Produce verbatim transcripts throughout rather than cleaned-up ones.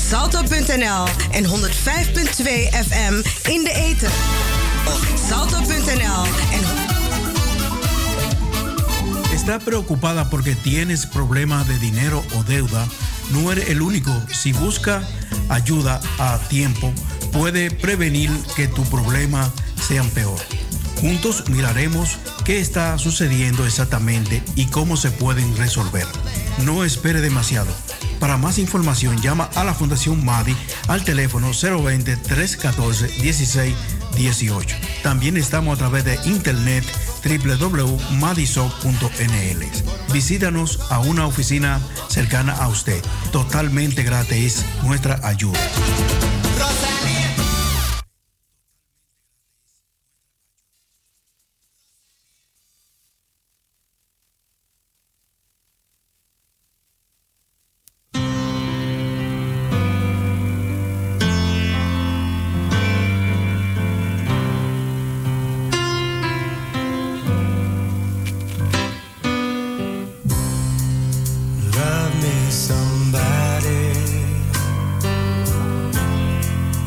salto punt n l en honderd vijf punt twee F M in de ether. salto punt n l en... ¿Estás preocupada porque tienes problemas de dinero o deuda? No eres el único. Si busca ayuda a tiempo, puede prevenir que tu problema sean peor. Juntos miraremos qué está sucediendo exactamente y cómo se pueden resolver. No espere demasiado. Para más información, llama a la Fundación Madi al teléfono cero veinte, trescientos catorce, dieciséis dieciocho. También estamos a través de internet doble u doble u doble u punto madisoc punto n l. Visítanos a una oficina cercana a usted. Totalmente gratis nuestra ayuda. Somebody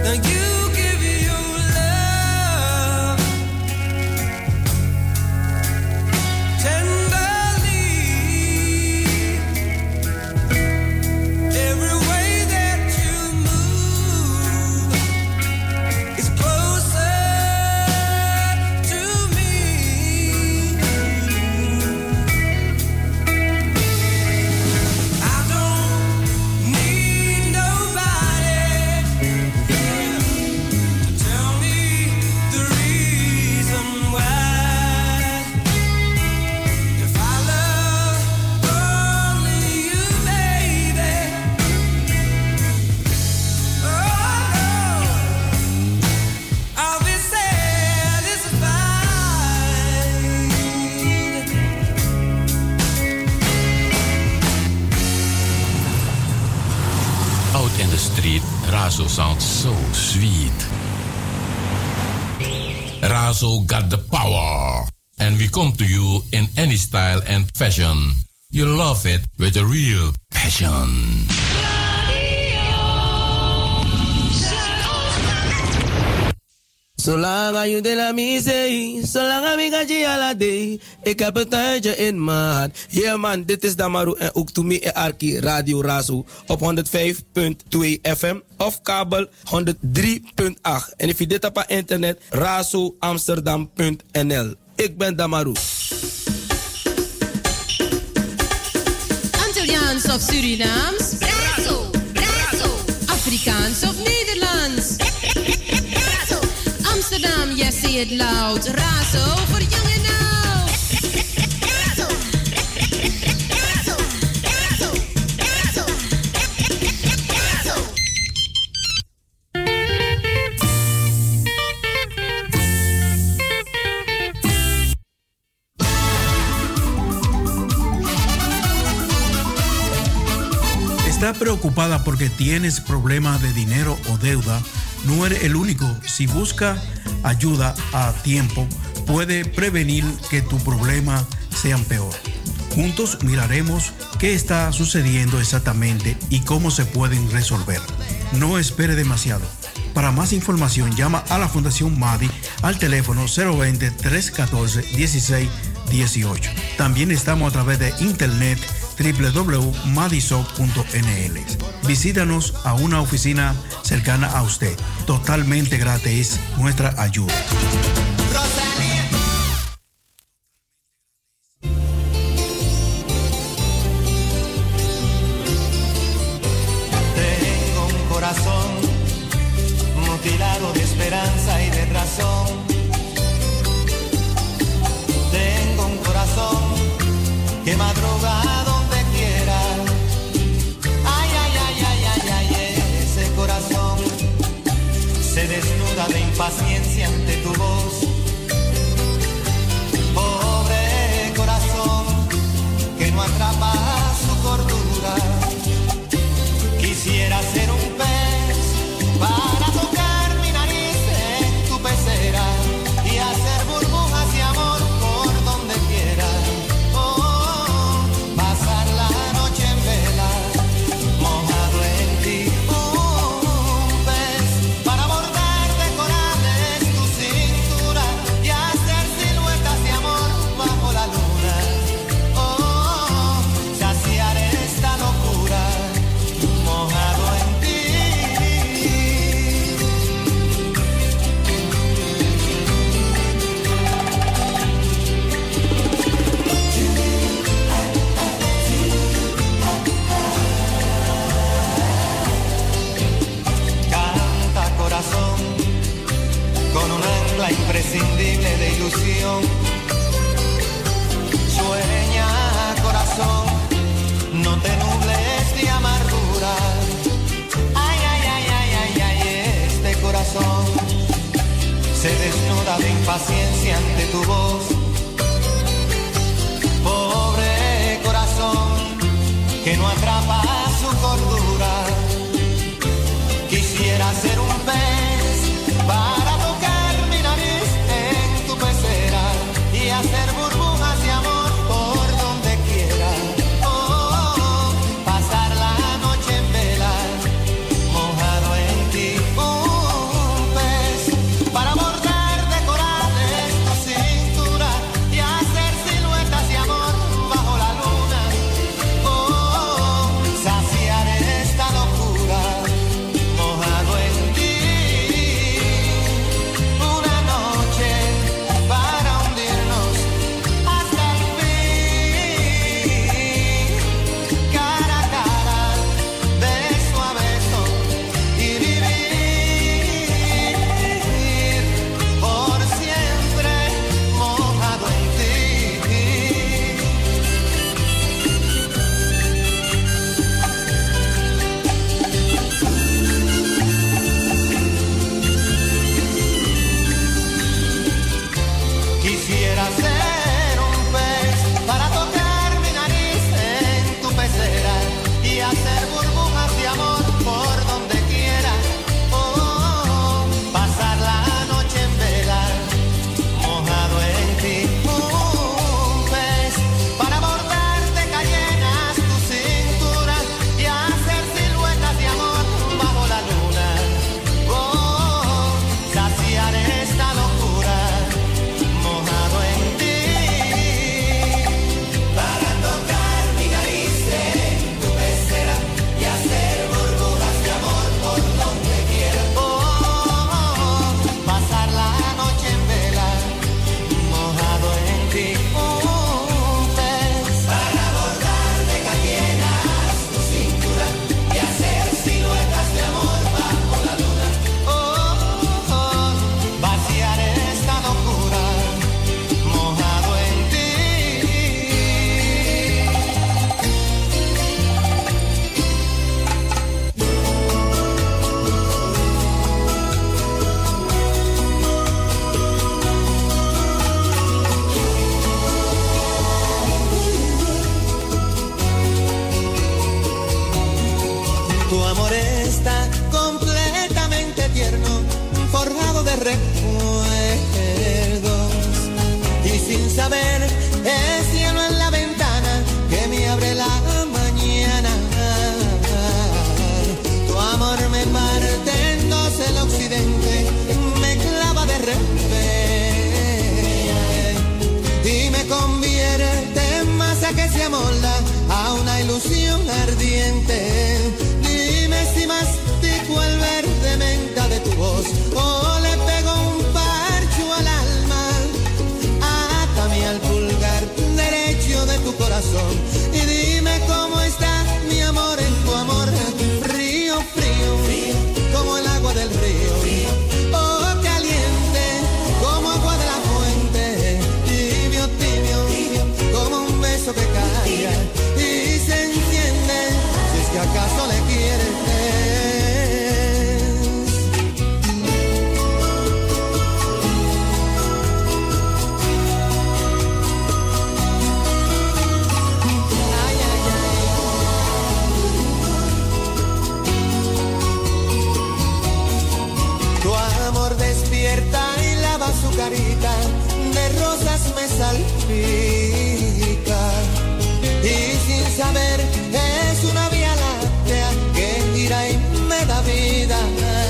Razo sounds so sweet. Razo got the power. And we come to you in any style and fashion. You love it with a real passion. Zolang je de la misee, zolang ik ga je ala day. Ik heb een tijdje in maat. Yeah man, dit is Damaru en ook to me en Arki Radio Razo op honderd vijf punt twee F M of kabel honderd drie punt acht. En if je dit op internet, razo amsterdam punt n l. Ik ben Damaru. Antilliaans of Surinaams? Razo, Razo. Afrikaans of Nederlands? Amsterdam, yes, say it loud. Razo voor jong en oud. Razo. Razo. Razo. Razo. Razo. ¿Está preocupada porque tienes problemas de dinero o deuda? No eres el único. Si busca ayuda a tiempo, puede prevenir que tu problema sea peor. Juntos miraremos qué está sucediendo exactamente y cómo se pueden resolver. No espere demasiado. Para más información, llama a la Fundación Madi al teléfono cero veinte, tres catorce, dieciséis dieciocho. También estamos a través de internet doble u doble u doble u punto madisoc punto n l. Visítanos a una oficina cercana a usted. Totalmente gratis nuestra ayuda. Tengo un corazón mutilado de esperanza y de razón. Tengo un corazón que madruga donde quiera. Ay, ay, ay, ay, ay, ay, ese corazón se desnuda de impaciencia ante tu voz. Pobre corazón que no atrapa su cordura. Quisiera ser un pez para tocar mi nariz en tu pecera y hacer burbujas de amor por donde quiera. Con un ancla imprescindible de ilusión. Sueña, corazón, no te nubles de amargura. Ay, ay, ay, ay, ay, ay, este corazón se desnuda de impaciencia ante tu voz. Pobre corazón que no atrapa su cordura. Quisiera ser un pez para tocar mi nariz en tu pecera y hacer burbujas de amor por donde quiera. Oh, pasar la noche en vela, mojado en ti. Un recuerdos. Y sin saber, el cielo en la ventana que me abre la mañana. Tu amor me parte en dos, el occidente me clava de revés y me convierte en masa que se amolda a una ilusión ardiente. Dime si mastico el verde menta de tu voz o le pego un parcho al alma. Átame al pulgar derecho de tu corazón y dime cómo está mi amor en tu amor. Frío, frío, como el agua del río, oh caliente como agua de la fuente, tibio, tibio, como un beso que cae y se enciende, si es que acaso le quieres. Ay, ay, ay. Tu amor despierta y lava su carita, de rosas me salpica. Y sin saber es una vía láctea que gira y me da vida.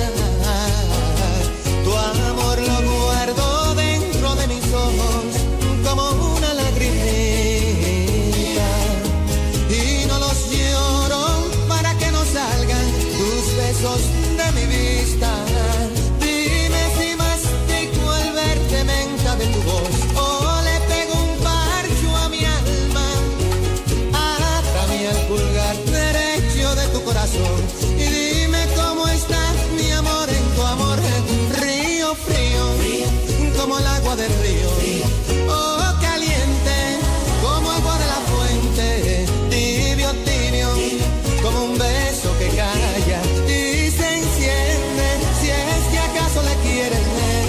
Tu amor lo guardo dentro de mis ojos como una lagrimita y no los lloro para que no salgan tus besos de mi vista. Dime si mastico el verde menta de tu voz o le pego un parcho a mi alma. Átame al pulgar derecho de tu corazón y dime cómo está mi amor en tu amor. Río frío, como el agua del río, oh caliente como agua de la fuente, tibio, tibio, como un beso que calla y se enciende, si es que acaso le quieres.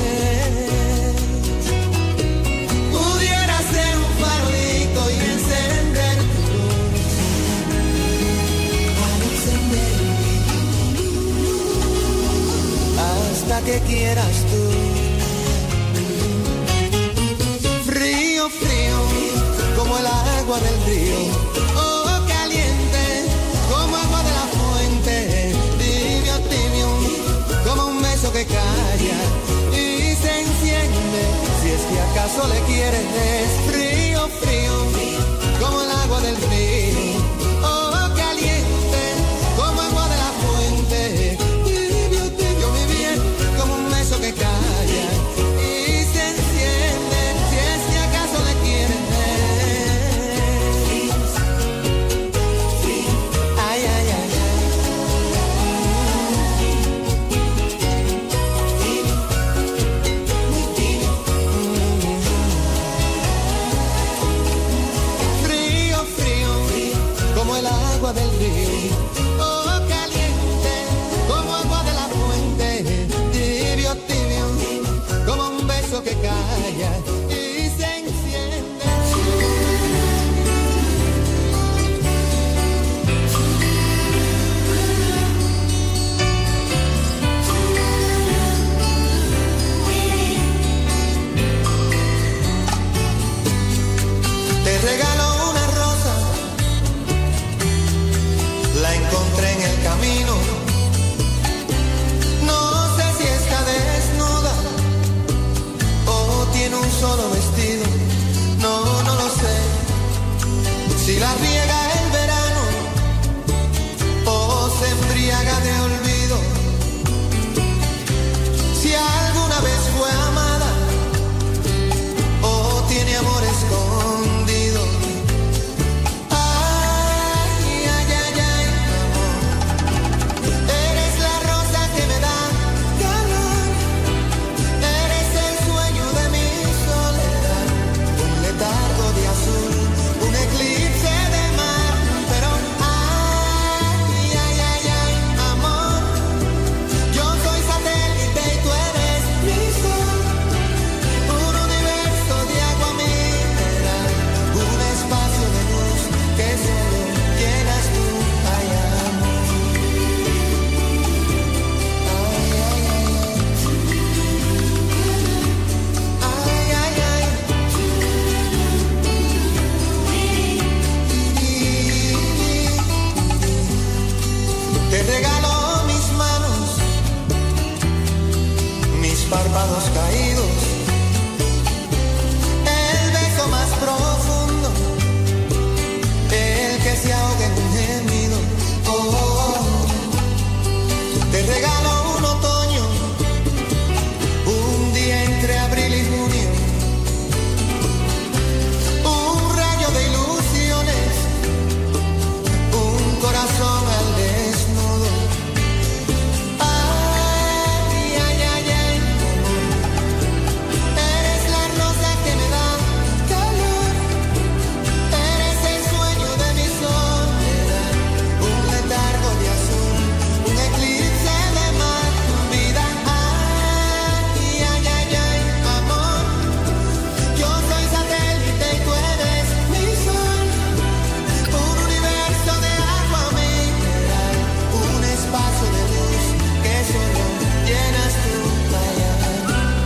Pudiera ser un farolito y encender tu luz, para encender hasta que quieras tú. Frío, frío, como el agua del río, oh caliente, como agua de la fuente, tibio, tibio, como un beso que calla y se enciende, si es que acaso le quieres. Frío, frío, como el agua del río, oh caliente, como agua de la fuente, tibio, tibio, mi bien, como un beso que calla y se enciende, si es que acaso le quieres. Ay, ay, ay, ay. párpados caídos, el beso más profundo, el que se ahoga en un gemido. Oh, oh, oh. Te regalo un otoño, un día entre abril y junio, un rayo de ilusiones, un corazón al desnudo. Ay, ay, ay, ay, eres la rosa que me da calor, eres el sueño de mi soledad, un letargo de azul, un eclipse de mar, vida. Ay, ay, ay, ay, amor, yo soy satélite y tú eres mi sol, un universo de agua mineral, un espacio de luz que solo llenas tú. Ay, ay.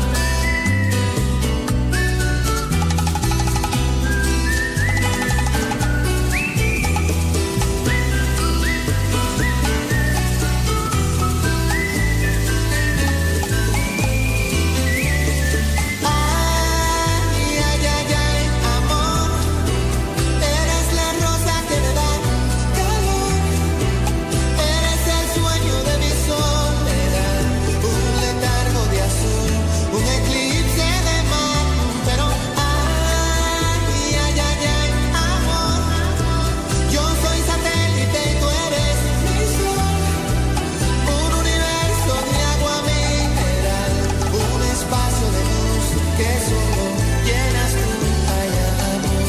Ay, ay, ay, ay, amor, eres la rosa que me da calor, eres el sueño de mi soledad, un letargo de azul, un eclipse de mar, pero ay, ay, ay, ay, amor, yo soy satélite y tú eres mi sol, un universo de agua mineral, un espacio de luz que solo llenas tú. Ay, amor.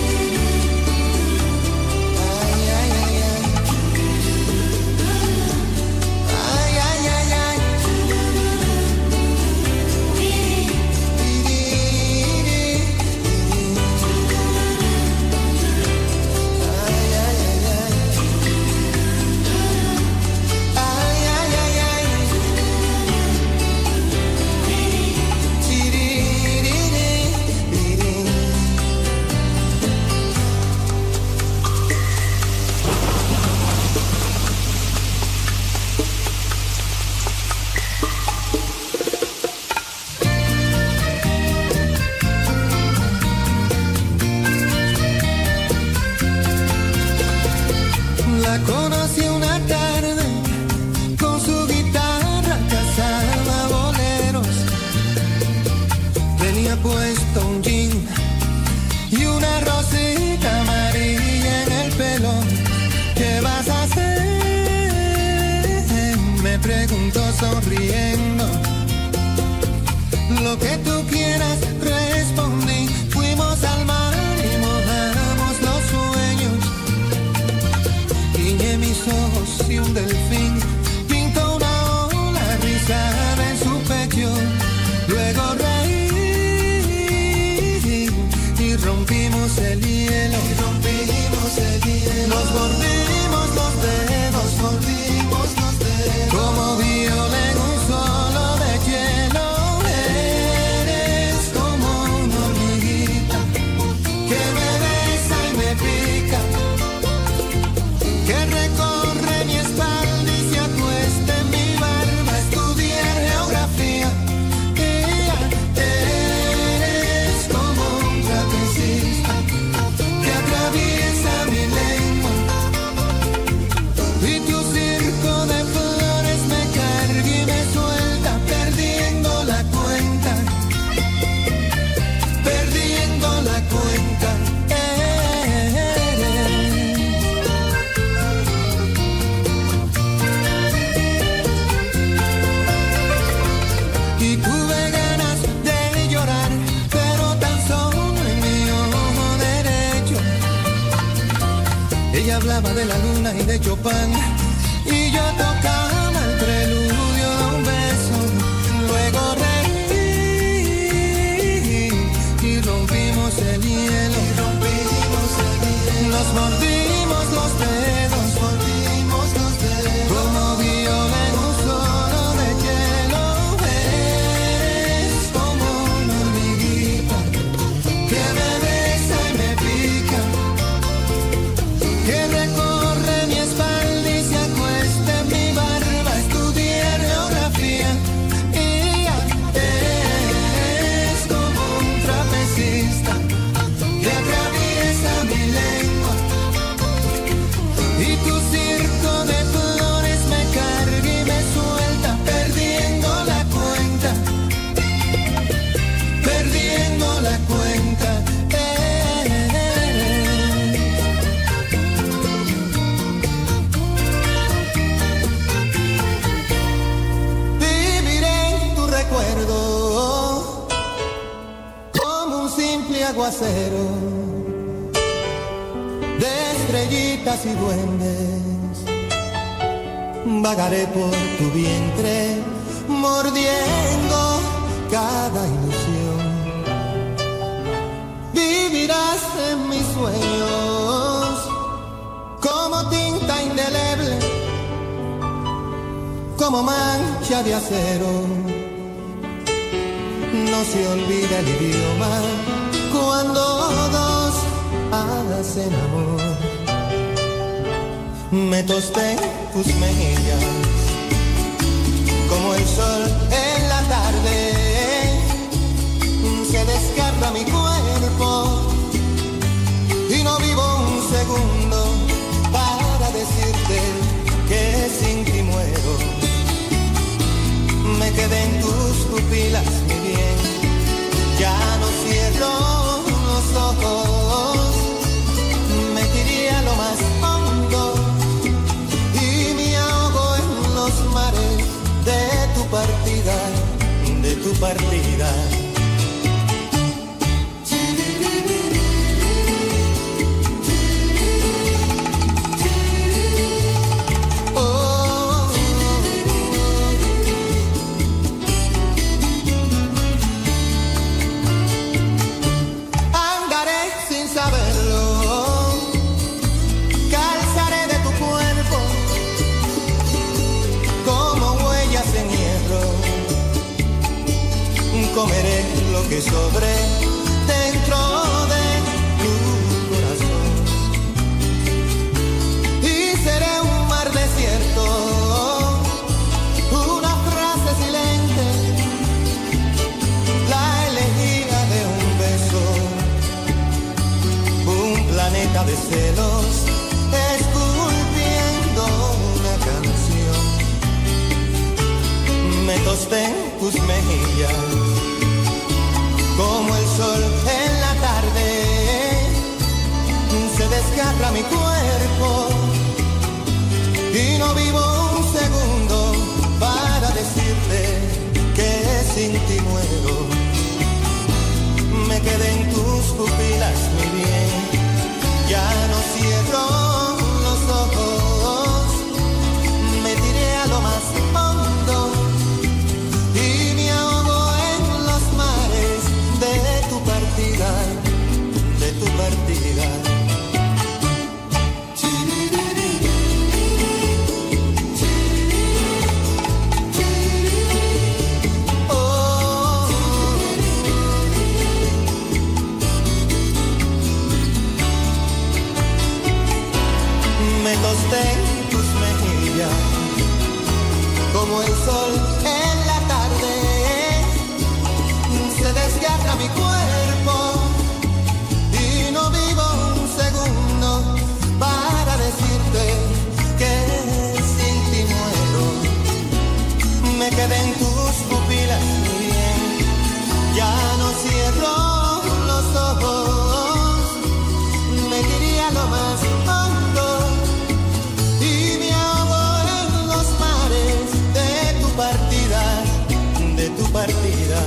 Ay, ay, ay, ay. Ay, ay, ay, ay. Ay, ay, ay, ay. Ay, ay, ay, ay. La conocí una tarde, con su guitarra cantaba boleros. Tenía puesto un jean y una rosita amarilla en el pelo. ¿Qué vas a hacer?, me preguntó sonriendo. Lo que tú quieras, respondí. Fuimos al mar y mojamos los sueños. Guiñé mis ojos y un delfín pintó una ola rizada en su pecho. Luego reí y rompimos el hielo. Y rompimos el hielo. Nos mordimos los dedos, mordimos los dedos. Como viola en un solo de hielo. Eres como una hormiguita que me besa y me pica, que recorre mi espalda y se acuesta en mi barba. Estudié geografía. Ella, eres como un trapecista que atraviesa mi lengua, y tu circo de flores me carga y me suelta, perdiendo la cuenta, perdiendo la cuenta. Y tuve ganas de llorar, pero tan solo en mi ojo derecho. Ella hablaba de la luna y de Chopin, y yo tocaba el preludio de un beso. Luego reí y rompimos el hielo. Y rompimos el hielo. Nos mordimos los dedos, mordimos los dedos. Como viola en un solo de hielo. Eres como una hormiguita que me besa y me pica, que recorre mi espalda y se acuesta en mi barba. aguacero, de estrellitas y duendes, vagaré por tu vientre, mordiendo cada ilusión. Vivirás en mis sueños como tinta indeleble, como mancha de acero. No se olvida el idioma cuando dos hacen amor. Me tosté en tus mejillas como el sol en la tarde. Se descarga mi cuerpo y no vivo un segundo para decirte que sin ti muero. Me quedé en tus pupilas, mi bien, ya no cierro los ojos. Me tiré a lo más hondo y me ahogo en los mares de tu partida, de tu partida. Comeré lo que sobre dentro de tu corazón y seré un mar desierto, una frase silente, la elegía de un beso, un planeta de celos esculpiendo una canción. Me tosté en tus mejillas como el sol en la tarde, se desgarra mi cuerpo y no vivo un segundo para decirte que sin ti muero. Me quedé en tus pupilas, mi bien, ya no cierro los ojos. Me tiré a lo más hondo y me ahogo en los mares de tu partida, de tu partida. Oh, me tosté en tus mejillas como el sol en la tarde. Se desgarra mi cuerpo y no vivo un segundo para decirte que sin ti muero. Me quedé en tus pupilas, mi bien, ya no cierro los ojos. Me tiré a lo más hondo y me ahogo en los mares de tu partida, de tu partida.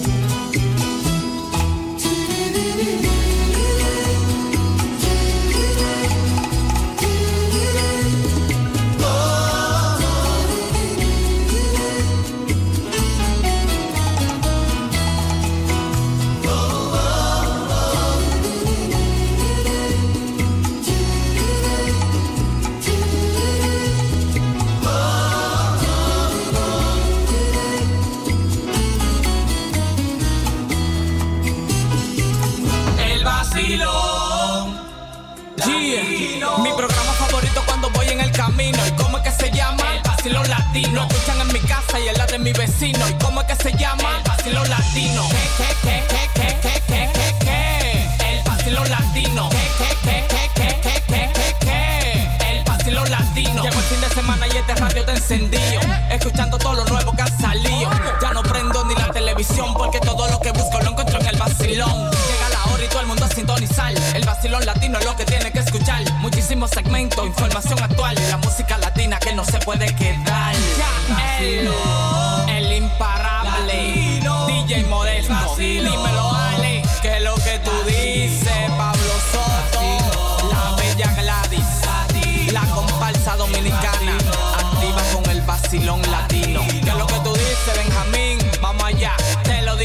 Mi programa favorito cuando voy en el camino. ¿Y cómo es que se llama? El Vacilón Latino. Lo escuchan en mi casa y en la de mi vecino. ¿Y cómo es que se llama? El Vacilón Latino. ¿Qué, qué, qué, qué, qué, qué, qué, qué, qué? El Vacilón Latino. ¿Qué, qué, qué, qué, qué, qué, qué, qué, qué? El Vacilón Latino. Llegó el fin de semana y este radio está encendido, escuchando todo lo nuevo que ha salido. Ya no prendo ni la televisión porque todo lo que busco lo encuentro en el Vacilón. Llega la hora y todo el mundo a sintonizar. El Vacilón Latino es lo que tiene que escuchar. Muchísimos segmentos, información actual y la música latina que no se puede quedar. El, el imparable D J Modesto. Dímelo, Ale, que es lo que tú dices.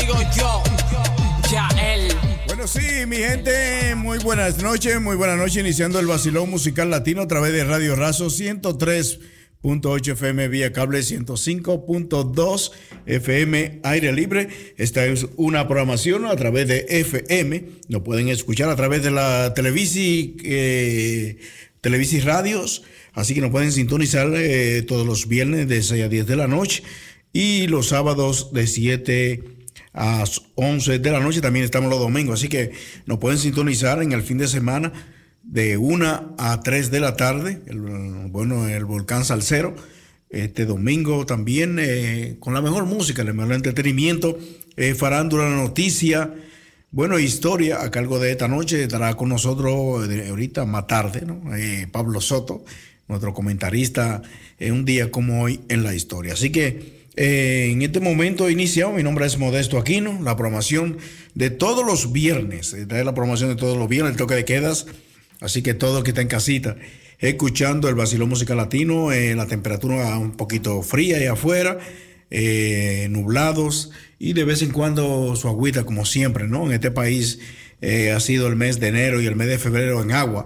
digo yo, ya él. Bueno, sí, mi gente, muy buenas noches, muy buenas noches, iniciando el vacilón musical latino a través de Radio Razo ciento tres punto ocho F M vía cable, ciento cinco punto dos F M aire libre. Esta es una programación a través de F M, lo pueden escuchar a través de la Televisi, eh, Televisi Radios, así que nos pueden sintonizar eh, todos los viernes de seis a diez de la noche y los sábados de siete a once de la noche. También estamos los domingos, así que nos pueden sintonizar en el fin de semana de una a tres de la tarde, el, bueno, el Volcán Salsero, este domingo también eh, con la mejor música, el mejor entretenimiento, eh, farándula, noticia, bueno, historia a cargo de esta noche. Estará con nosotros de, ahorita más tarde, ¿no? eh, Pablo Soto, nuestro comentarista, en un día como hoy en la historia. Así que Eh, en este momento iniciamos. Mi nombre es Modesto Aquino. La programación de todos los viernes, esta es la programación de todos los viernes, el toque de quedas. Así que todo que está en casita escuchando el vacilón musical latino, eh, la temperatura un poquito fría ahí afuera, eh, nublados y de vez en cuando su agüita, como siempre, ¿no? En este país eh, ha sido el mes de enero y el mes de febrero en agua.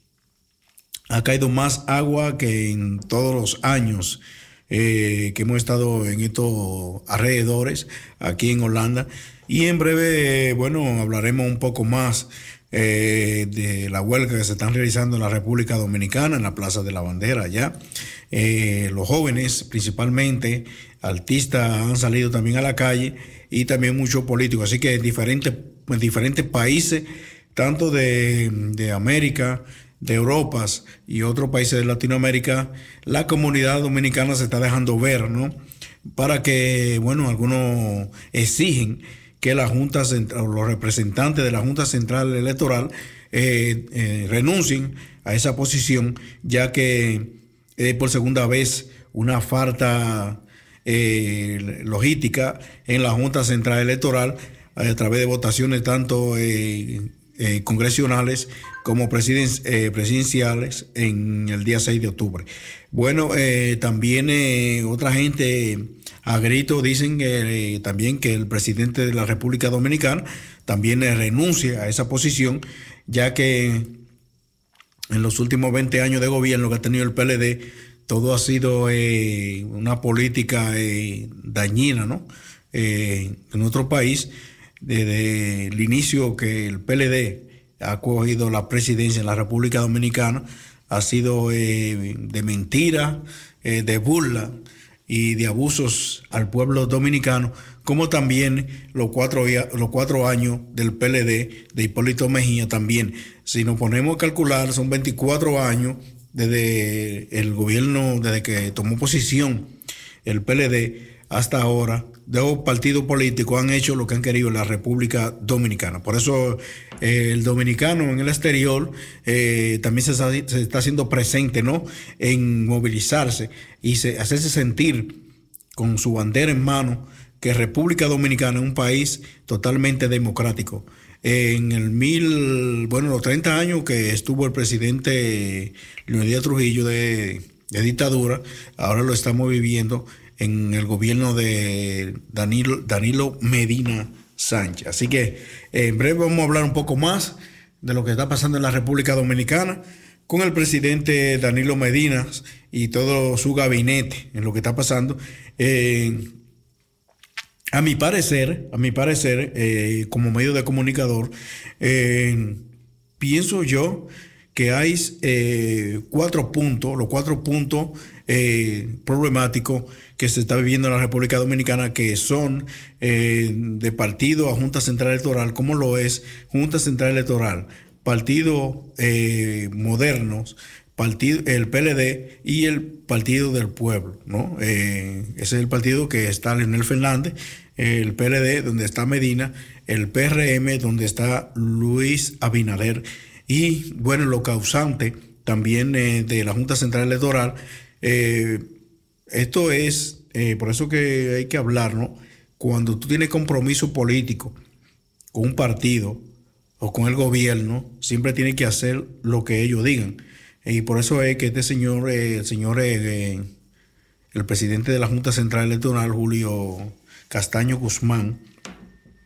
Ha caído más agua que en todos los años Eh, que hemos estado en estos alrededores aquí en Holanda, y en breve, eh, bueno, hablaremos un poco más eh, de la huelga que se están realizando en la República Dominicana, en la Plaza de la Bandera allá. Eh, los jóvenes, principalmente artistas, han salido también a la calle, y también muchos políticos, así que en diferentes, en diferentes países, tanto de, de América, de Europa y otros países de Latinoamérica, la comunidad dominicana se está dejando ver, ¿no? Para que, bueno, algunos exigen que la Junta Central, los representantes de la Junta Central Electoral eh, eh, renuncien a esa posición, ya que es por segunda vez una falta eh, logística en la Junta Central Electoral a través de votaciones tanto eh, eh, congresionales como presiden, eh, presidenciales en el día seis de octubre. Bueno, eh, también eh, otra gente a grito dicen eh, también que el presidente de la República Dominicana también eh, renuncie a esa posición, ya que en los últimos veinte años de gobierno que ha tenido el P L D, todo ha sido eh, una política eh, dañina, ¿no? Eh, en nuestro país, desde el inicio que el P L D ha cogido la presidencia en la República Dominicana, ha sido eh, de mentira, eh, de burla y de abusos al pueblo dominicano, como también los cuatro, los cuatro años del P L D de Hipólito Mejía también. Si nos ponemos a calcular, son veinticuatro años desde el gobierno, desde que tomó posición el P L D hasta ahora. Dos partidos políticos han hecho lo que han querido en la República Dominicana. Por eso eh, el dominicano en el exterior eh, también se está, se está haciendo presente, ¿no? En movilizarse y se, hacerse sentir con su bandera en mano que República Dominicana es un país totalmente democrático. En el mil, bueno, los treinta años que estuvo el presidente Leonidas Trujillo de, de dictadura, ahora lo estamos viviendo en el gobierno de Danilo, Danilo Medina Sánchez. Así que eh, en breve vamos a hablar un poco más de lo que está pasando en la República Dominicana con el presidente Danilo Medina y todo su gabinete en lo que está pasando. Eh, a mi parecer, a mi parecer, eh, como medio de comunicador, eh, pienso yo que hay eh, cuatro puntos, los cuatro puntos eh, problemáticos que se está viviendo en la República Dominicana, que son eh, de partido a Junta Central Electoral, como lo es Junta Central Electoral, Partido eh, Modernos, partido, el P L D y el Partido del Pueblo, ¿no? Eh, ese es el partido que está Leonel Fernández, el P L D donde está Medina, el P R M donde está Luis Abinader, y bueno, lo causante también eh, de la Junta Central Electoral. Eh, esto es, eh, por eso que hay que hablar, ¿no? Cuando tú tienes compromiso político con un partido o con el gobierno, siempre tienes que hacer lo que ellos digan. Y por eso es que este señor, eh, el señor, eh, el presidente de la Junta Central Electoral, Julio Castaño Guzmán,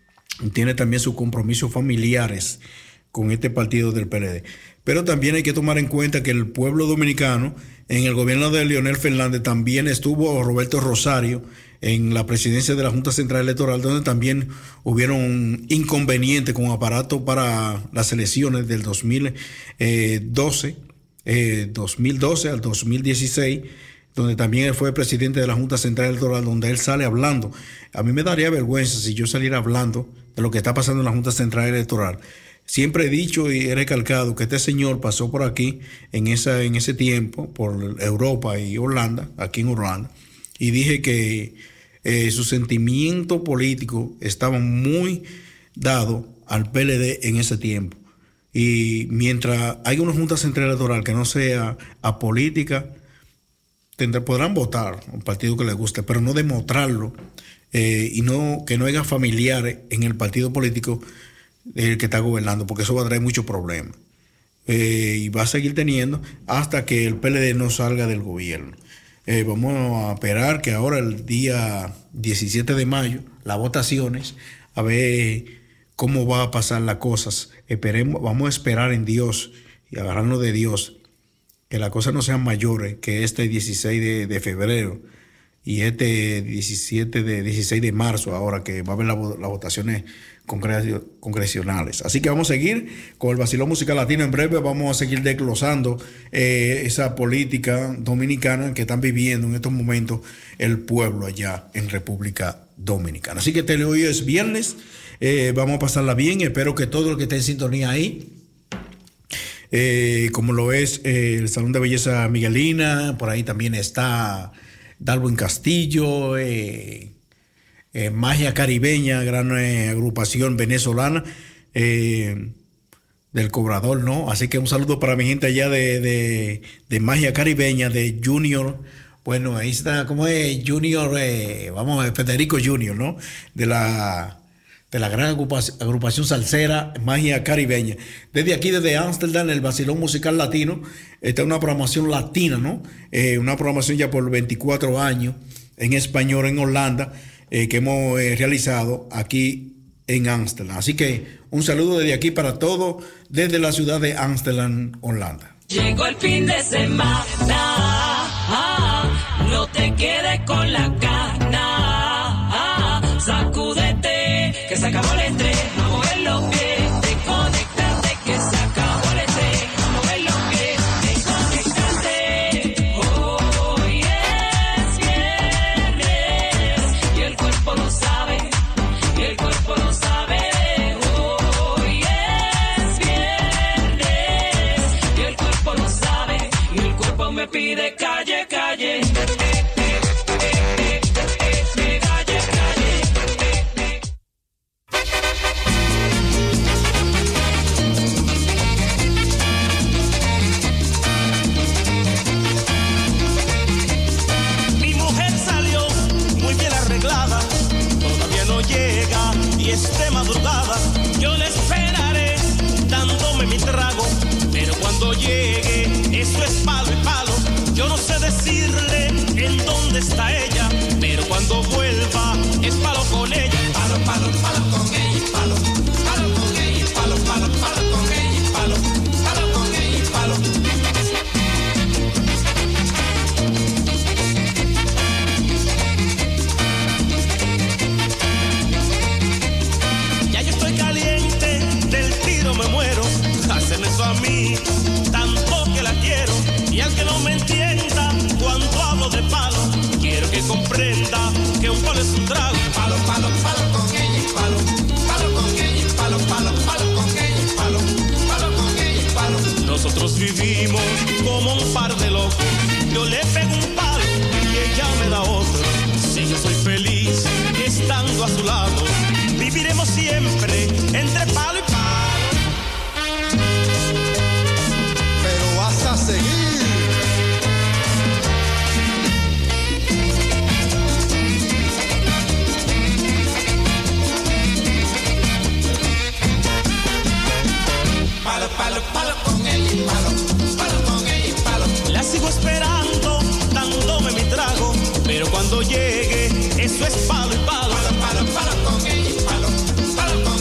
tiene también sus compromisos familiares con este partido del P L D. Pero también hay que tomar en cuenta que el pueblo dominicano, en el gobierno de Leonel Fernández, también estuvo Roberto Rosario en la presidencia de la Junta Central Electoral, donde también hubieron inconvenientes con aparato para las elecciones del dos mil doce, eh, dos mil doce al dos mil dieciséis, donde también él fue presidente de la Junta Central Electoral, donde él sale hablando. A mí me daría vergüenza si yo saliera hablando de lo que está pasando en la Junta Central Electoral. Siempre he dicho y he recalcado que este señor pasó por aquí en, esa, en ese tiempo, por Europa y Holanda, aquí en Holanda, y dije que eh, su sentimiento político estaba muy dado al P L D en ese tiempo. Y mientras haya una Junta Central Electoral que no sea apolítica, tendrán, podrán votar un partido que les guste, pero no demostrarlo eh, y no que no haya familiares en el partido político el que está gobernando, porque eso va a traer muchos problemas. Eh, y va a seguir teniendo hasta que el P L D no salga del gobierno. Eh, vamos a esperar que ahora el día diecisiete de mayo, las votaciones, a ver cómo va a pasar las cosas. Esperemos, vamos a esperar en Dios y agarrarnos de Dios, que las cosas no sean mayores que este dieciséis de, de febrero y este diecisiete de, dieciséis de marzo, ahora que va a haber las la votaciones congresionales. Así que vamos a seguir con el Vacilón Musical Latino. En breve vamos a seguir desglosando eh, esa política dominicana que están viviendo en estos momentos el pueblo allá en República Dominicana. Así que te hoy es viernes, eh, vamos a pasarla bien. Espero que todo el que esté en sintonía ahí, eh, como lo es eh, el Salón de Belleza Miguelina, por ahí también está Darwin Castillo, eh, Eh, Magia Caribeña, gran eh, agrupación venezolana eh, del Cobrador, ¿no? Así que un saludo para mi gente allá de, de, de Magia Caribeña, de Junior. Bueno, ahí está, ¿cómo es? Junior, eh, vamos, Federico Junior, ¿no? De la, de la gran agrupación, agrupación salsera Magia Caribeña. Desde aquí, desde Ámsterdam, el Vacilón Musical Latino, está una programación latina, ¿no? Eh, una programación ya por veinticuatro años en español en Holanda. Eh, que hemos eh, realizado aquí en Ámsterdam. Así que un saludo desde aquí para todos, desde la ciudad de Ámsterdam, Holanda. Llegó el fin de semana, ah, no te quedes con la gana, ah, sacúdete, que se acabó el estrés, a mover los pies, desconectate, que se acabó el estrés, a mover los pies, desconectate. Hoy es viernes y el cuerpo lo sabe, y el cuerpo lo sabe. Hoy es viernes y el cuerpo lo sabe, y el cuerpo me pide calle, calle. Llega y es de madrugada, yo le esperaré dándome mi trago, pero cuando llegue eso es palo y palo. Yo no sé decirle en dónde está ella, pero cuando vuelva es palo con ella. Palo, palo, palo con ella y palo, palo con ella y palo, palo, palo con ella y palo, palo con ella y palo. A mí, tanto que la quiero, y al que no me entienda cuando hablo de palo, quiero que comprenda que un palo es un trago. Palo, palo, palo con ella y palo, palo con ella y palo, palo, palo con ella y palo, palo con ella y palo. Nosotros vivimos como un par de locos, yo le pego un palo y ella me da otro. Si yo soy feliz estando a su lado, viviremos siempre entre palo y palo. A seguir. Palo, palo, palo con ella y palo, palo con ella y palo. La sigo esperando, dándome mi trago, pero cuando llegue, eso es palo y palo. Palo, palo, palo con ella y palo, palo con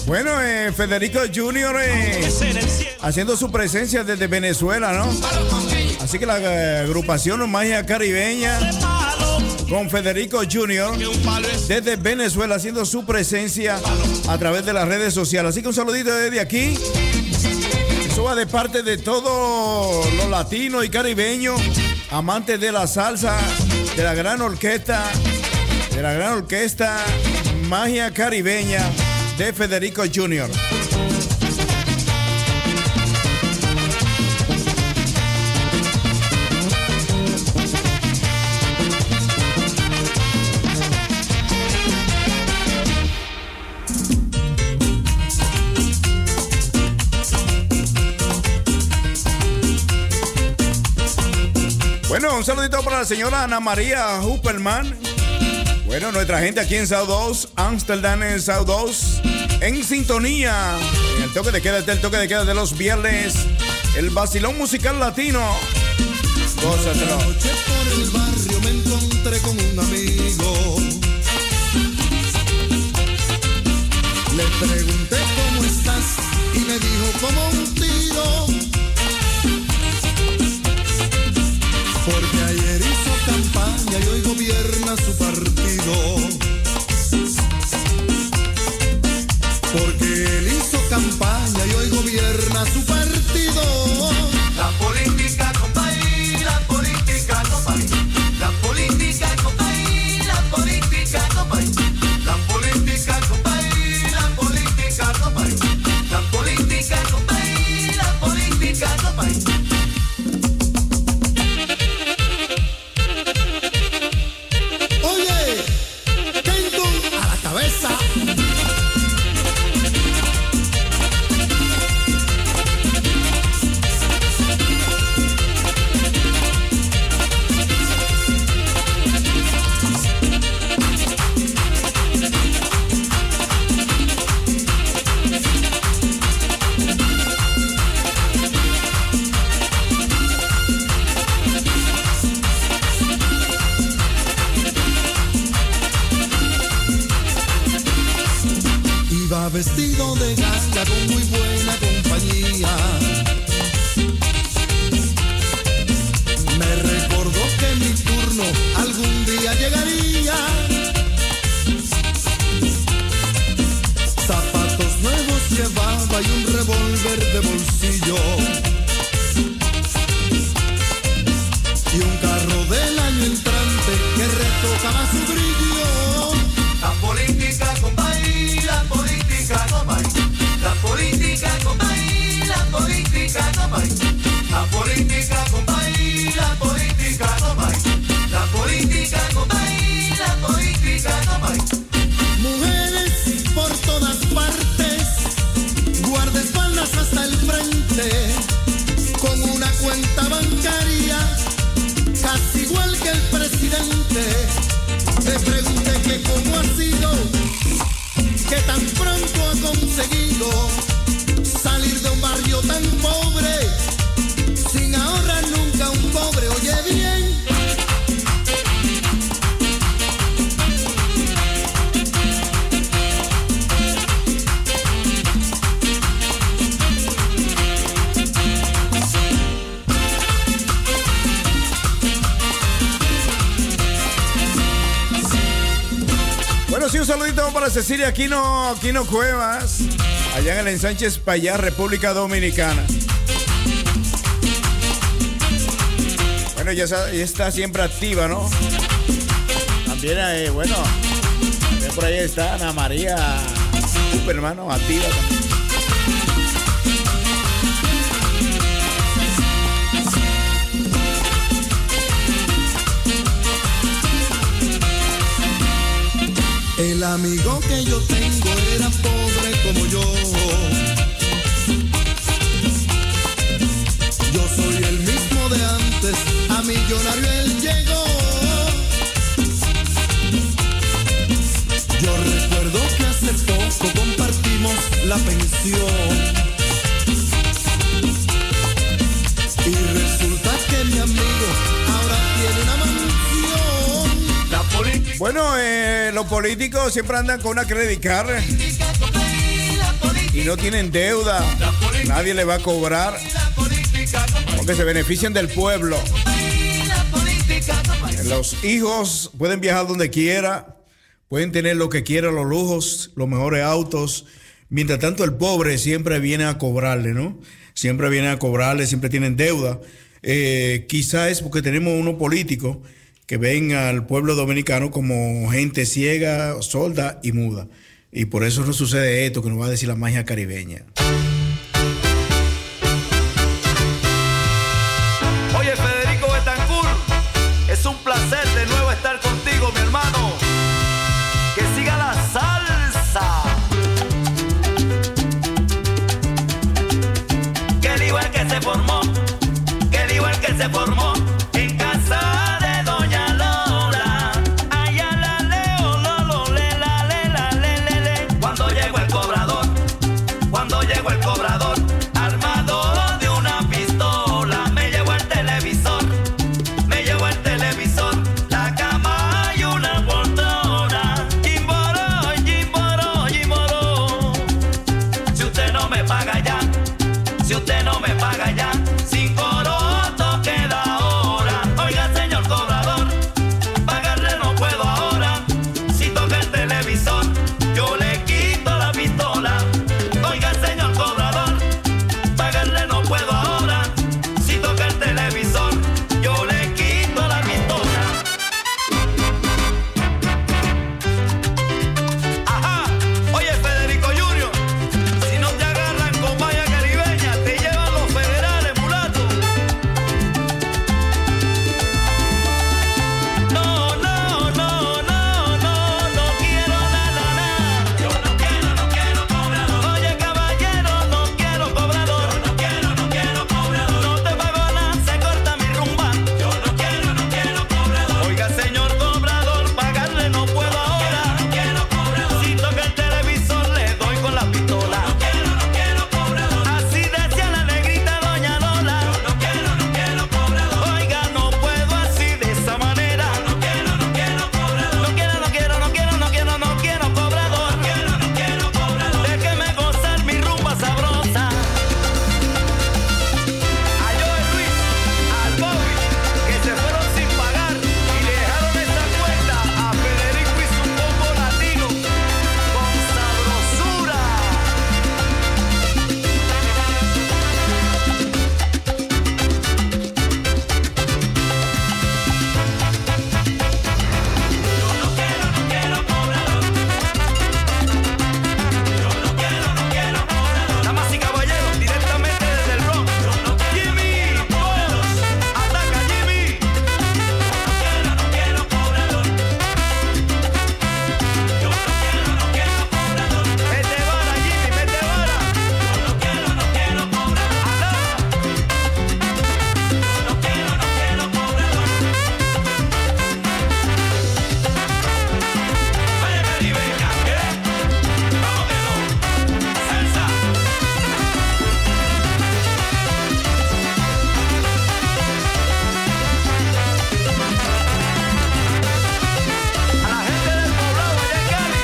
Bueno, eh, Federico Junior eh, haciendo su presencia desde Venezuela, ¿no? Así que la eh, agrupación Magia Caribeña con Federico Junior desde Venezuela haciendo su presencia a través de las redes sociales. Así que un saludito desde aquí. Eso va de parte de todos los latinos y caribeños, amantes de la salsa, de la gran orquesta, de la gran orquesta Magia Caribeña de Federico Junior Bueno, un saludito para la señora Ana María Hupperman. Bueno, nuestra gente aquí en South dos, Amsterdam en South dos, en sintonía. En el toque de queda, el toque de queda de los viernes, el vacilón musical latino. Gózatelo. Una noche por el barrio me encontré con un amigo. Le pregunté cómo estás y me dijo como un tiro. Porque ayer hizo campaña y hoy gobierna su partido. Porque él hizo campaña y hoy gobierna su partido. La política, compadre, la política, compadre. La política, compadre, la política, compadre. La política, compadre, la política, compadre. La política, compadre, la política, compadre. Vestido de ganga con muy buena compañía. Me recordó que mi turno algún día llegaría. Zapatos nuevos llevaba y un revólver de bolsillo. Y un carro del año entrante que retocaba su brillo. La política, compadre, la política, compadre. La política, compadre, la política, compadre. La política, compadre, la política, compadre. La política, compadre, la política, compadre. Mujeres por todas partes, guardaespaldas hasta el frente, con una cuenta bancaria casi igual que el presidente. Le pregunté que cómo ha sido, que tan pronto ha conseguido salir de un barrio tan pobre, sin ahorrar nunca un pobre. Oye bien. Bueno, sí, un saludito para Cecilia Aquino, Aquino Cuevas, allá en el ensanche Espaillat, República Dominicana. Bueno, ya está, ya está siempre activa, ¿no? También, eh, bueno, también por ahí está Ana María Super, hermano, activa también. El amigo que yo tengo era pobre como yo. Yo soy el mismo de antes, a millonario él llegó. Yo recuerdo que hace poco compartimos la pensión. Y resulta que mi amigo ahora tiene una mansión. Bueno, eh, los políticos siempre andan con una credit card. no tienen deuda, nadie le va a cobrar porque se benefician del pueblo. Los hijos pueden viajar donde quiera, pueden tener lo que quieran, los lujos, los mejores autos. Mientras tanto, el pobre siempre viene a cobrarle, ¿no? Siempre viene a cobrarle, siempre tienen deuda. Eh, quizás es porque tenemos unos políticos que ven al pueblo dominicano como gente ciega, sorda y muda. Y por eso no sucede esto que nos va a decir la magia caribeña. Oye, Federico Betancourt, es un placer de nuevo estar contigo, mi hermano. Que siga la salsa. Que el igual que se formó, que el igual que se formó en casa de Doña Lola. Ay, a la leo, lolo, le, la, le, la, le, le, le. Cuando llegó el cobrador, cuando llegó el cobrador, armado de una pistola, me llevó el televisor, me llevó el televisor, la cama y una poltrona. Jimboró, jimboró, jimboró. Si usted no me paga ya, si usted no me paga ya, sin coroto queda ahora. Oiga, señor cobrador, pagarle no puedo ahora. Si toca el televisor, yo le quito la pistola. Oiga, señor cobrador, pagarle no puedo ahora. Si toca el televisor, yo le quito la pistola. Ajá, oye Federico Junior, si no te agarran con valla caribeña, te llevan los federales, mulato. No, no, no, no, no, no quiero nada, nada. Yo no quiero, no quiero cobrador. Oye caballero, no quiero cobrador. Yo no quiero, no quiero cobrador. No te pago nada, se corta mi rumba. Yo no quiero, no quiero cobrador. Oiga señor cobrador, pagarle no puedo ahora. No quiero cobrador. Si toca el televisor le doy con la pistola. No quiero, no quiero cobrador. Así decía la negrita Doña Lola. Yo no quiero, no quiero cobrador. Oiga, no puedo así de esa manera. No quiero, no quiero cobrador. No quiero, no quiero, no quiero, no quiero, no quiero cobrador. No quiero, no quiero cobrador. Déjeme gozar mi rumba sabrosa. A Joe Luis, al Bobby, que se fueron sin pagar y le dejaron esa cuenta a Federico y su combo latino con sabrosura. Yo no quiero, no quiero cobrador. Yo no quiero, no quiero cobrador. Damas y caballeros, directamente desde el Bronx. Yo no Jimmy, Boss, ataca Jimmy. Yo no quiero, no quiero cobrador. Yo no quiero, no quiero cobrador. Mete vara, Jimmy, mete vara. Yo no quiero, no quiero cobrador. Alaba. Yo no quiero, no quiero cobrador. Vaya caribeña, ¿qué? Vamos que no. Salsa. A la gente del poblado allá en Cali.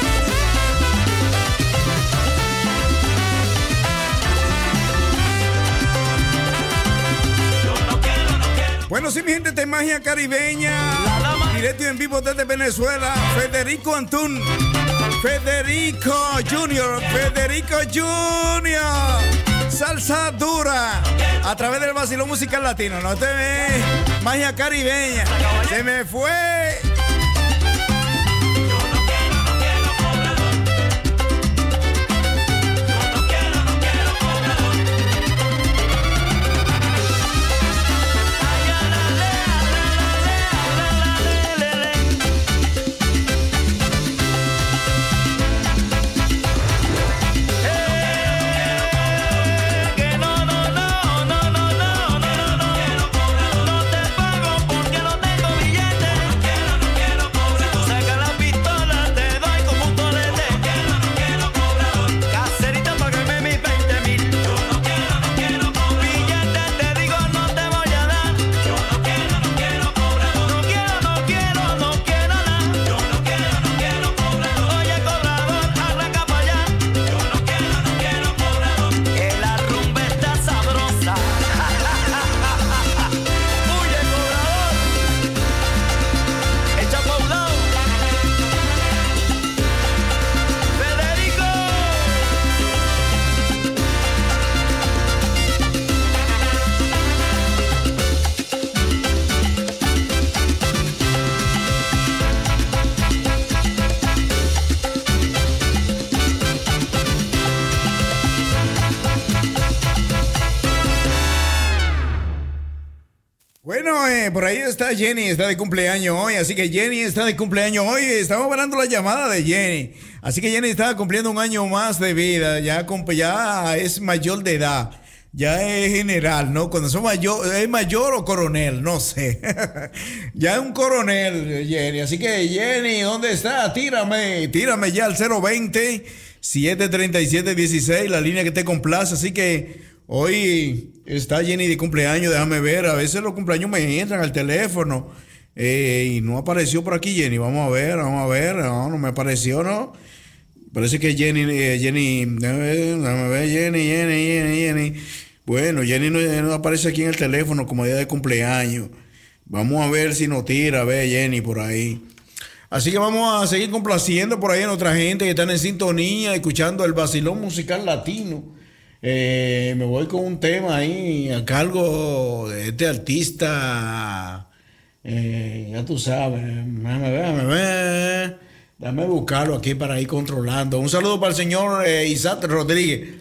Yo no quiero, no quiero. Bueno, sí, mi gente de magia caribeña. Directo y en vivo desde Venezuela. Federico Antún. Federico Junior. Federico Junior. Salsa dura. A través del vacilón musical latino. No te ves. Magia caribeña. Se me fue. Que no, no, no, no, no, no, no, no, no, no te pago porque no tengo billetes. Oye, por ahí está Jenny, está de cumpleaños hoy, así que Jenny está de cumpleaños hoy. Estamos esperando la llamada de Jenny. Así que Jenny está cumpliendo un año más de vida, ya, ya es mayor de edad. Ya es general, ¿no? Cuando son mayor, es mayor o coronel, no sé. Ya es un coronel, Jenny. Así que, Jenny, ¿dónde está? Tírame, tírame ya al cero veinte, siete treinta y siete dieciséis, la línea que te complace. Así que hoy está Jenny de cumpleaños, déjame ver. A veces los cumpleaños me entran al teléfono eh, y no apareció por aquí, Jenny. Vamos a ver, vamos a ver. No, no me apareció, ¿no? Parece que Jenny, eh, Jenny, déjame ver, déjame ver, Jenny, Jenny, Jenny, Jenny. Bueno, Jenny no, no aparece aquí en el teléfono como día de cumpleaños. Vamos a ver si nos tira, a ver Jenny por ahí. Así que vamos a seguir complaciendo por ahí a nuestra gente que están en sintonía, escuchando el vacilón musical latino. Eh, me voy con un tema ahí a cargo de este artista. Eh, ya tú sabes, déjame ver, déjame ver. Déjame buscarlo aquí para ir controlando. Un saludo para el señor eh, Isaac Rodríguez.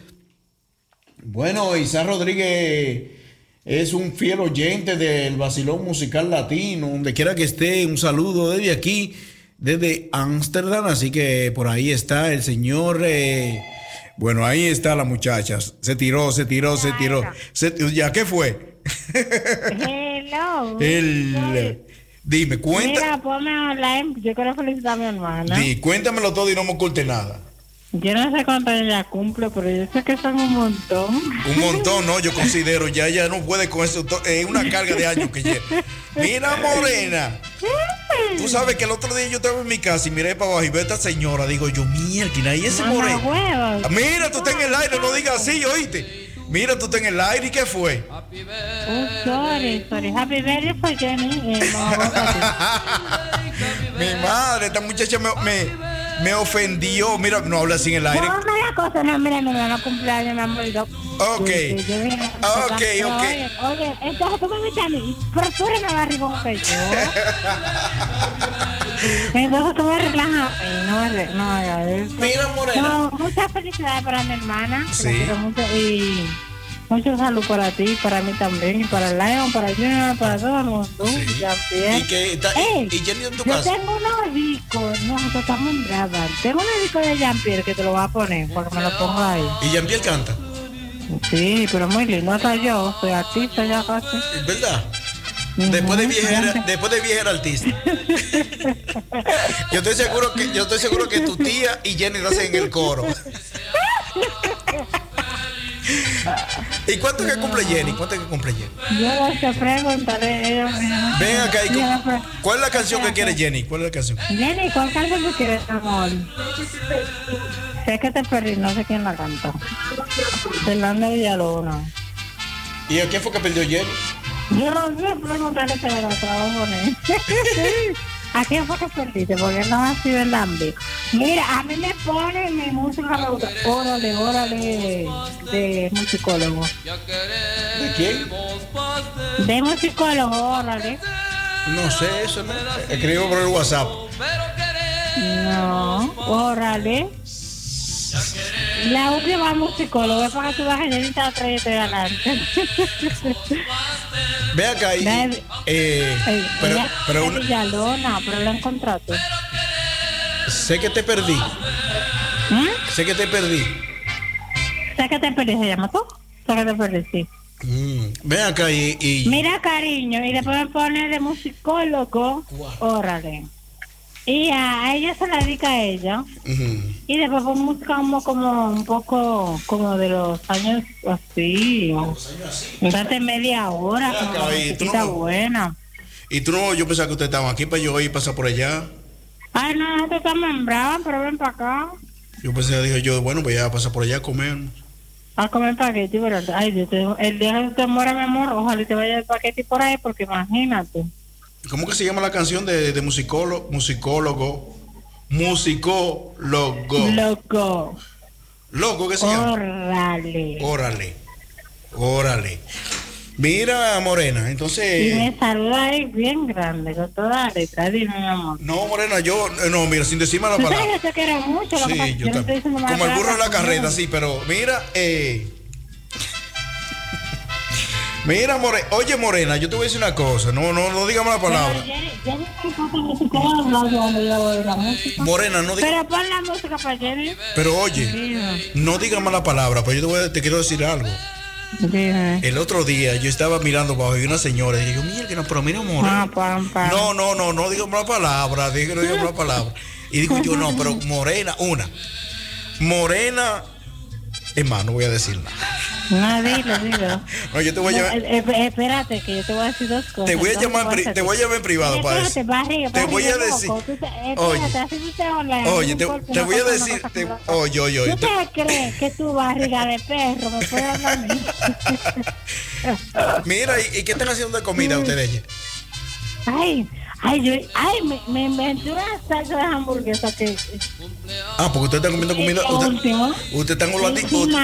Bueno, Isaac Rodríguez es un fiel oyente del vacilón musical latino. Donde quiera que esté, un saludo desde aquí, desde Ámsterdam. Así que por ahí está el señor. Eh, bueno, ahí está la muchacha. Se tiró, se tiró, se tiró. Se, ¿Ya qué fue? Hello. El, dime, cuenta. Mira, ponme online. Yo quiero felicitar a mi hermana. Sí, cuéntamelo todo y no me oculte nada. Yo no sé cuánto ella cumple, pero yo sé que son un montón. Un montón, no, yo considero, ya ella no puede con eso, es una carga de años que lleva. Mira, Morena, tú sabes que el otro día yo estaba en mi casa y miré para abajo y veo a esta señora, digo yo, mierda, y ese Morena. Mira, tú estás en el aire, no digas así, oíste. Mira, tú estás en el aire, ¿y qué fue? Oh, sorry, sorry. Happy birthday for Jenny. Eh, mi madre, esta muchacha me... me Me ofendió. Mira, no habla así en el aire. No, no, la cosa, no, mira, mira, no cumpleaños, mi amor. Ok. Ok, ok. Oye, oye, entonces tú me metes a mí, pero tú eres más barrigón que yo. Entonces tú me relajas. No, no, no. Mira, Morena. No, muchas felicidades para mi hermana. Sí. Que la quiero mucho y mucho salud para ti, para mí también, y para Lion, para Junior, para todo el mundo. Sí. ¿Y, que, está, Ey, y Jenny en tu yo casa? tengo unos discos, no, nosotros estamos en Brabant. Tengo un disco de Jean-Pierre que te lo voy a poner, porque me lo pongo ahí. ¿Y Jean-Pierre canta? Sí, pero muy lindo, hasta yo, soy artista ya casi. ¿Es verdad? Después de vieja era, después de vieja era artista. Yo estoy seguro que, yo estoy seguro que tu tía y Jenny nacen en el coro. ¿Y cuánto que cumple Jenny? ¿Cuánto que cumple Jenny? Yo no sé preguntaré. Ven acá, ¿cuál es la canción que quiere Jenny? ¿Cuál es la canción? Jenny, ¿cuál canción tú quieres, amor? Sé que te perdí, no sé quién la canta. Fernando Villalona. ¿Y a quién fue que perdió Jenny? Yo no sé preguntarle que me la trabajo con él. ¿A quién fue que perdiste? Porque no ha sido el ámbito. Mira, a mí me pone mi música, me gusta. Órale, órale, de, de musicólogo. ¿De quién? De musicólogo, órale. No sé eso, ¿no? Escribo por el WhatsApp. No, órale. La última musicóloga es para que tú vas a generar la trayectoria adelante. Ve acá ahí. Eh, pero, ella, pero una... Villalona, pero la encontraste. Sé que te perdí. ¿Mm? Sé que te perdí. Sé que te perdí, ¿se llama tú? Sé que te perdí, sí. Mm. Ve acá y, y... Mira, cariño, y después me pone de musicólogo. Wow. Órale. Y a, a ella se la dedica a ella. Uh-huh. Y después pon música como, como un poco como de los años así. Date media hora, como una musiquita no, buena. Y tú no, yo pensaba que ustedes estaban aquí para yo ir y pasar por allá. Ay, no, nosotros estamos en Brava, pero ven para acá. Yo pensé, dije yo, bueno, voy a pasar por allá a comer. A comer paquete, pero ay, Dios, el día que te muera, mi amor, ojalá te vaya el paquete por ahí, porque imagínate. ¿Cómo que se llama la canción de, de musicólogo? Musicólogo. Musicólogo. Loco. Loco, ¿qué se llama? Órale. Órale. Órale. Mira, Morena, entonces... Y me saluda ahí bien grande, con toda la letra, dime, mi amor. No, Morena, yo... No, mira, sin decirme la palabra. Yo te quiero mucho. Sí, lo yo yo también. No como el burro en la carreta, sí, pero mira, eh... Mira, More, oye, Morena, yo te voy a decir una cosa. No, no, no digamos la palabra. Morena, no digas. Pero pon la música para Jenny. Pero oye, no digamos la palabra, pero yo te, voy a, te quiero decir algo. Dime. El otro día yo estaba mirando bajo y una señora y digo, mira que no, pero mira, Morena. No, no, no, no digamos la palabra, digo, no digamos la palabra. Y digo yo, no, pero Morena, una. Morena, hermano, no voy a decir nada. No, dilo, dilo. No, yo te voy a llamar. No, eh, eh, espérate, que yo te voy a decir dos cosas. Te voy a Entonces, llamar, pri- vas a te voy a llamar en privado Eh, para eso. espérate, barriga, Te voy a barriga, decir. loco, tú te- eh, Oye, espérate, así tú te hablas, oye, no te, importa te una voy a cosa, una decir, cosa te, con la otra. oye, oye, oye. ¿Tú te crees que tu barriga de perro me puede hablar a mí? Mira, ¿y, y qué están haciendo de comida ustedes? Ay, ay, yo, ay, me, me inventé una salsa de hamburguesa que... Ah, porque ustedes están comiendo comida. Lo Usted, último. usted están con los lati- Sin